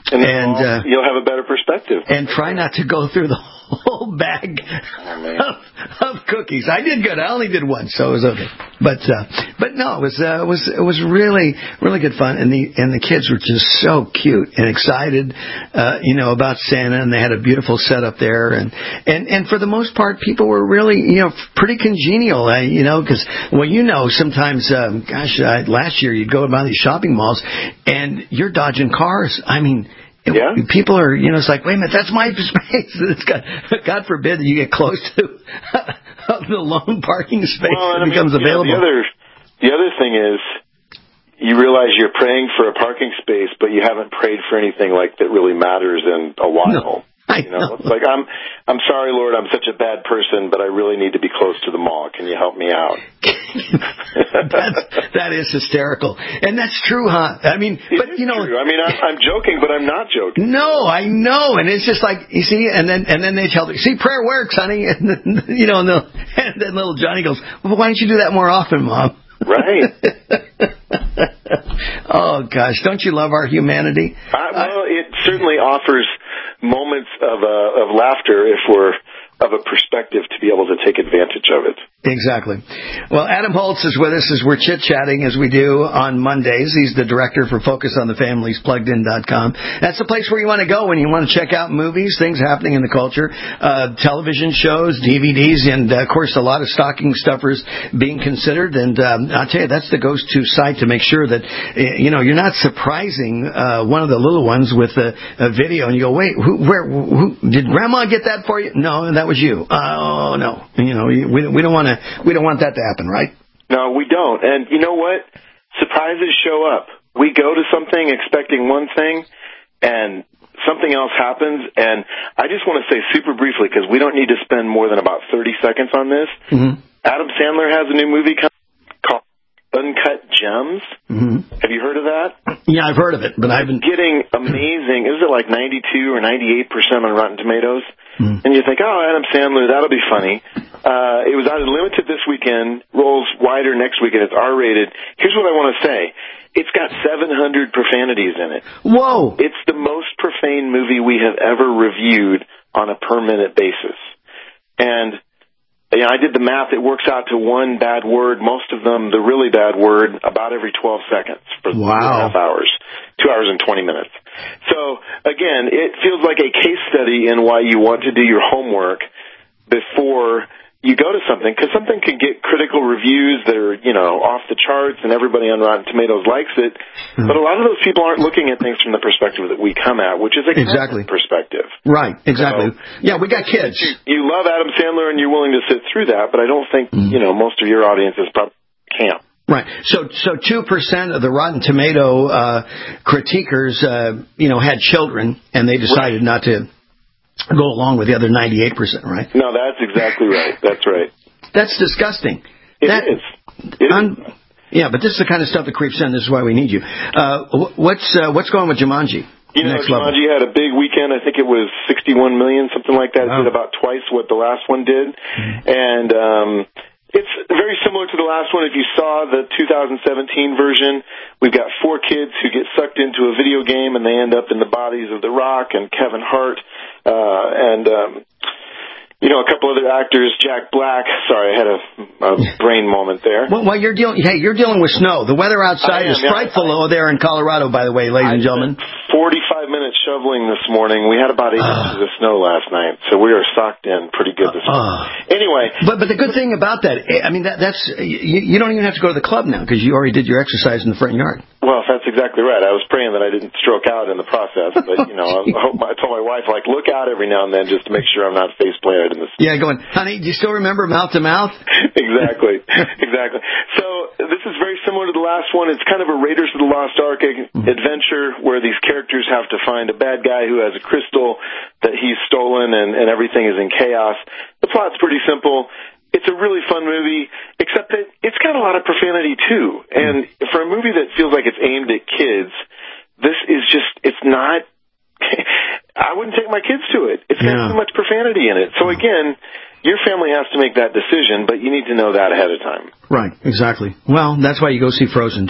And you'll have a better perspective. And try not to go through the whole bag of cookies. I did good. I only did one, so it was okay. But no, it was really, really good fun. And the kids were just so cute and excited, about Santa, and they had a beautiful setup there. And for the most part, people were really, pretty congenial, because, sometimes, last year you'd go by these shopping malls and you're dodging cars. I mean, people are, it's like, wait a minute, that's my space. God forbid that you get close to the lone parking space that becomes available. The other thing is, you realize you're praying for a parking space, but you haven't prayed for anything like that really matters in a while. No, I know. It's like, I'm sorry, Lord, I'm such a bad person, but I really need to be close to the mall. Can you help me out? That is hysterical. And that's true, huh? I mean, but true. I mean, I'm joking, but I'm not joking. No, I know. And it's just like, you see, and then they tell me, see, prayer works, honey. And then little Johnny goes, well, why don't you do that more often, Mom? Right. Oh, gosh. Don't you love our humanity? Well, it certainly offers moments of laughter if we're of a perspective to be able to take advantage of it. Exactly. Well, Adam Holtz is with us as we're chit-chatting as we do on Mondays. He's the director for Focus on the Families, PluggedIn.com. That's the place where you want to go when you want to check out movies, things happening in the culture, television shows, DVDs, and, of course, a lot of stocking stuffers being considered. And I'll tell you, that's the go-to site to make sure that, you're not surprising one of the little ones with a video, and you go, wait, who did Grandma get that for you? No, that was you. Oh, no. We don't want that to happen, right? No, we don't. And you know what? Surprises show up. We go to something expecting one thing, and something else happens. And I just want to say super briefly, because we don't need to spend more than about 30 seconds on this. Mm-hmm. Adam Sandler has a new movie called Uncut Gems. Mm-hmm. Have you heard of that? Yeah, I've heard of it, but I haven't. Getting amazing. Is it like 92 or 98% on Rotten Tomatoes? Mm. And you think, oh, Adam Sandler, that'll be funny. It was out in limited this weekend, rolls wider next weekend. It's R-rated. Here's what I want to say. It's got 700 profanities in it. Whoa! It's the most profane movie we have ever reviewed on a per-minute basis. And I did the math. It works out to one bad word, most of them the really bad word, about every 12 seconds for 2.5 hours, 2 hours and 20 minutes. So, again, it feels like a case study in why you want to do your homework before you go to something, because something can get critical reviews that are, off the charts, and everybody on Rotten Tomatoes likes it. But a lot of those people aren't looking at things from the perspective that we come at, which is a exactly perspective. Right, exactly. So, we got kids. You love Adam Sandler, and you're willing to sit through that, but I don't think, most of your audience is probably can't. Right. So 2% of the Rotten Tomato critiquers, had children, and they decided not to go along with the other 98%, right? No, that's exactly right. That's right. That's disgusting. It is. Yeah, but this is the kind of stuff that creeps in. This is why we need you. What's going with Jumanji? Jumanji had a big weekend. I think it was 61 million, something like that. It did about twice what the last one did. And it's very similar to the last one. If you saw the 2017 version, we've got 4 kids who get sucked into a video game, and they end up in the bodies of The Rock and Kevin Hart, a couple other actors, Jack Black. Sorry, I had a brain moment there. Well, you're dealing with snow. The weather outside is frightful there in Colorado, by the way, ladies and gentlemen. 45 minutes shoveling this morning. We had about 8 inches of snow last night, so we are socked in pretty good this morning. Anyway. But the good thing about that, that's you don't even have to go to the club now, because you already did your exercise in the front yard. Well, that's exactly right. I was praying that I didn't stroke out in the process, but, I told my wife, look out every now and then just to make sure I'm not face planted in the Yeah, going, honey, do you still remember Mouth to Mouth? Exactly. So this is very similar to the last one. It's kind of a Raiders of the Lost Ark adventure where these characters have to find a bad guy who has a crystal that he's stolen, and everything is in chaos. The plot's pretty simple. It's a really fun movie, except that it's got a lot of profanity, too. And for a movie that feels like it's aimed at kids, this is just, it's not, I wouldn't take my kids to it. It's got too much profanity in it. So, again, your family has to make that decision, but you need to know that ahead of time. Right, exactly. Well, that's why you go see Frozen, too.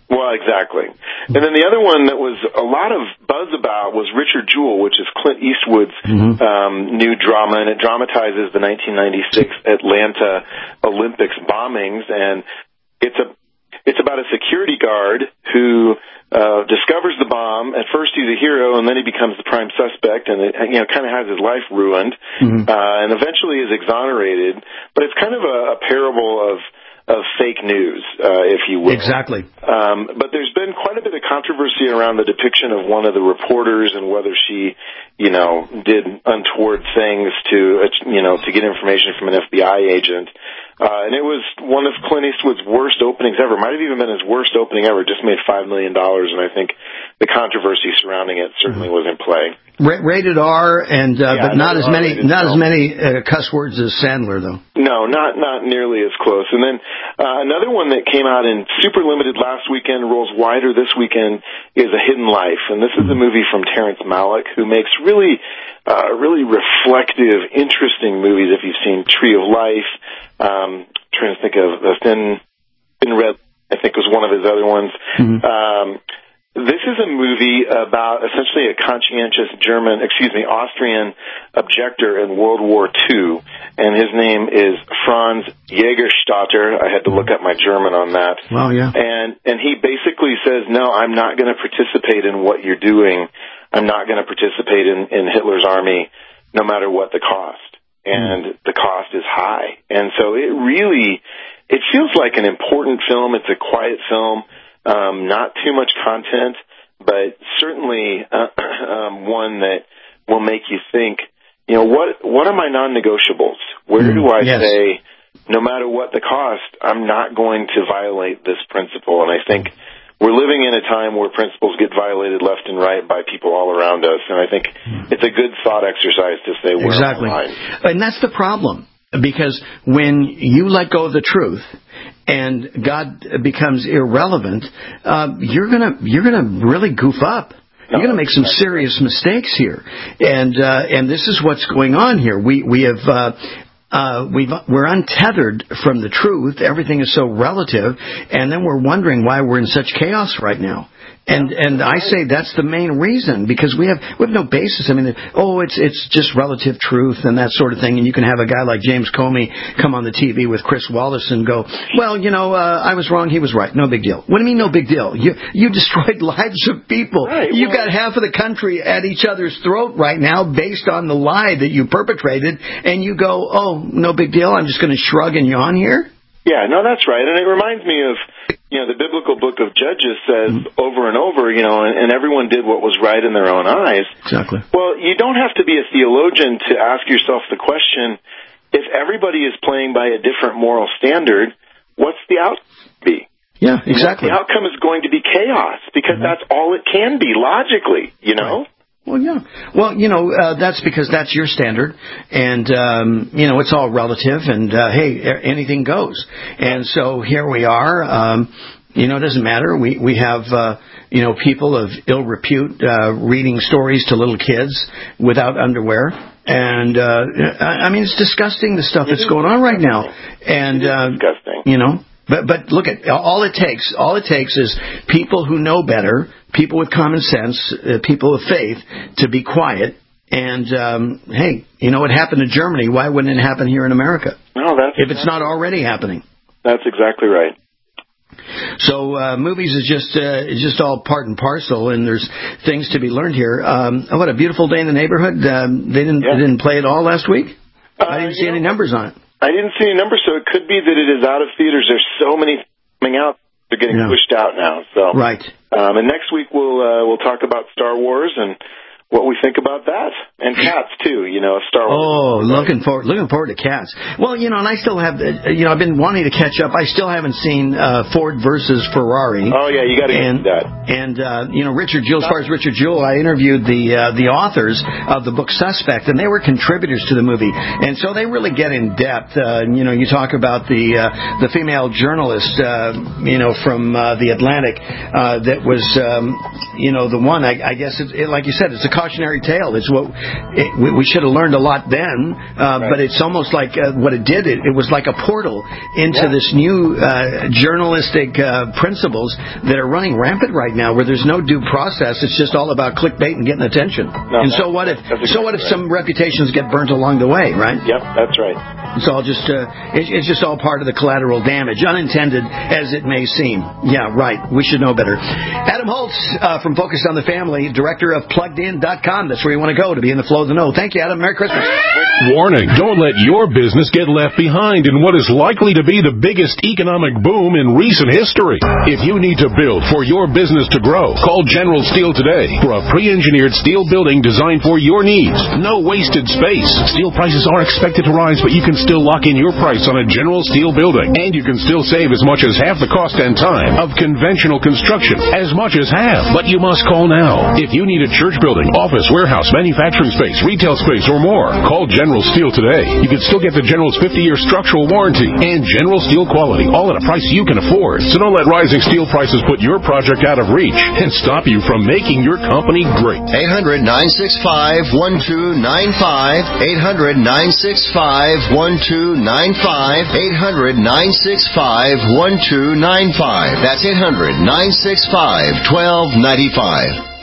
Well, exactly. And then the other one that was a lot of buzz about was Richard Jewell, which is Clint Eastwood's new drama, and it dramatizes the 1996 Atlanta Olympics bombings, and it's about a security guard who discovers the bomb. At first he's a hero, and then he becomes the prime suspect, and kind of has his life ruined, and eventually is exonerated. But it's kind of a parable of fake news, if you will. Exactly. But there's been quite a bit of controversy around the depiction of one of the reporters and whether she, did untoward things to get information from an FBI agent. And it was one of Clint Eastwood's worst openings ever. Might have even been his worst opening ever. Just made $5 million, and I think the controversy surrounding it certainly was in play. Rated R, and but not as many cuss words as Sandler, though. No, not nearly as close. And then another one that came out in super limited last weekend, rolls wider this weekend, is A Hidden Life, and this is a movie from Terrence Malick, who makes really reflective, interesting movies. If you've seen Tree of Life, trying to think of The Thin Red, I think was one of his other ones. This is a movie about essentially a conscientious Austrian objector in World War II, and his name is Franz Jägerstätter. I had to look up my German on that. Well, yeah. And he basically says, no, I'm not going to participate in what you're doing. I'm not going to participate in Hitler's army, no matter what the cost. And the cost is high. And so it feels like an important film. It's a quiet film. Not too much content, but certainly one that will make you think, what are my non-negotiables? Where do I say, no matter what the cost, I'm not going to violate this principle? And I think we're living in a time where principles get violated left and right by people all around us, and I think it's a good thought exercise to say where am I lying. And that's the problem, because when you let go of the truth and God becomes irrelevant, you're gonna really goof up. You're going to make some serious mistakes here, and this is what's going on here. We're untethered from the truth. Everything is so relative, and then we're wondering why we're in such chaos right now. And I say that's the main reason, because we have no basis. I mean, it's just relative truth and that sort of thing. And you can have a guy like James Comey come on the TV with Chris Wallace and go, well, I was wrong, he was right. No big deal. What do you mean no big deal? You destroyed lives of people. Right, You've got half of the country at each other's throat right now based on the lie that you perpetrated, and you go, oh, no big deal, I'm just going to shrug and yawn here? Yeah, no, that's right. And it reminds me of, the biblical book of Judges says over and over, and everyone did what was right in their own eyes. Exactly. Well, you don't have to be a theologian to ask yourself the question, if everybody is playing by a different moral standard, what's the outcome be? Yeah, exactly. The outcome is going to be chaos, because that's all it can be, logically, Right. Well, yeah. Well, that's because that's your standard, and it's all relative, and hey, anything goes. And so here we are. It doesn't matter. We have people of ill repute reading stories to little kids without underwear, and I mean, it's disgusting, the stuff that's going on right now. And disgusting. But look at all it takes is people who know better, people with common sense, people of faith, to be quiet. And hey, what happened to Germany? Why wouldn't it happen here in America? No, if it's not already happening. That's exactly right. So movies is just all part and parcel, and there's things to be learned here. What a beautiful day in the neighborhood. They didn't play it all last week. I didn't see any numbers on it. I didn't see any numbers, so it could be that it is out of theaters. There's so many coming out; they're getting pushed out now. So right. And next week we'll talk about Star Wars and what we think about that, and Cats too. Star Wars. Oh, looking forward to Cats. Well, and I still have, I've been wanting to catch up. I still haven't seen Ford versus Ferrari. Oh yeah, you got to get that. And Richard Jewell. As far as Richard Jewell, I interviewed the authors of the book Suspect, and they were contributors to the movie, and so they really get in depth. You talk about the female journalist, from the Atlantic, that was, the one. I guess like you said, it's a cautionary tale. It's what we should have learned a lot then, but it's almost like what it did. It was like a portal into this new journalistic principles that are running rampant right now, where there's no due process. It's just all about clickbait and getting attention. And so what if some reputations get burnt along the way, right? Yep, that's right. It's all just it's just all part of the collateral damage, unintended as it may seem. Yeah, right. We should know better. Adam Holtz from Focus on the Family, director of PluggedIn.com. That's where you want to go to be in the flow of the know. Thank you, Adam. Merry Christmas. Warning, don't let your business get left behind in what is likely to be the biggest economic boom in recent history. If you need to build for your business to grow, call General Steel today for a pre-engineered steel building designed for your needs. No wasted space. Steel prices are expected to rise, but you can still lock in your price on a General Steel building. And you can still save as much as half the cost and time of conventional construction. As much as half. But you must call now. If you need a church building, office, warehouse, manufacturing space, retail space, or more, call General Steel today. You can still get the General's 50-year structural warranty and General Steel quality, all at a price you can afford. So don't let rising steel prices put your project out of reach and stop you from making your company great. 800-965-1295. 800-965-1295. 800-965-1295. That's 800-965-1295.